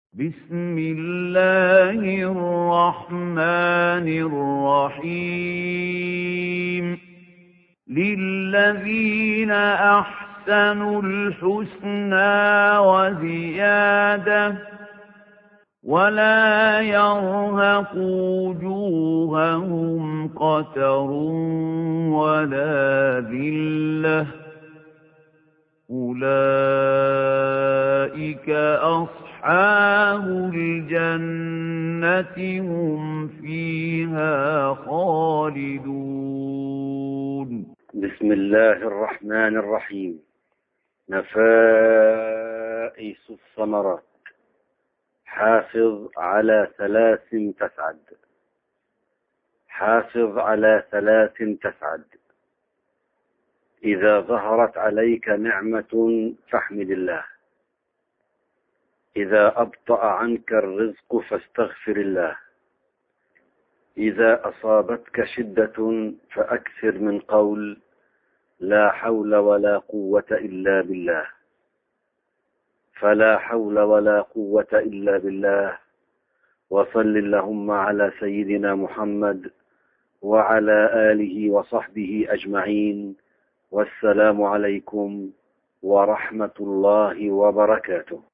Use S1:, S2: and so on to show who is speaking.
S1: بسم الله الرحمن الرحيم للذين أحسنوا الحسنى وزيادة ولا يرهق وجوههم قتر ولا ذلة أولئك أصحاب الجنة هم فيها خالدون.
S2: بسم الله الرحمن الرحيم. نفائس الثمرات. حافظ على 3 تسعد. حافظ على 3 تسعد. إذا ظهرت عليك نعمة فاحمد الله. إذا أبطأ عنك الرزق فاستغفر الله. إذا أصابتك شدة فأكثر من قول لا حول ولا قوة إلا بالله. فلا حول ولا قوة إلا بالله. وصل اللهم على سيدنا محمد وعلى آله وصحبه أجمعين. والسلام عليكم ورحمة الله وبركاته.